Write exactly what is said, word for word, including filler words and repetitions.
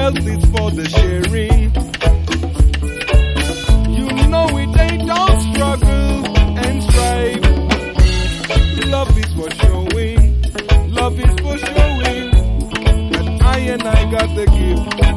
wealth is for the sharing. You know it ain't all struggle and strife. Love is for showing, love is for showing that I and I got the gift.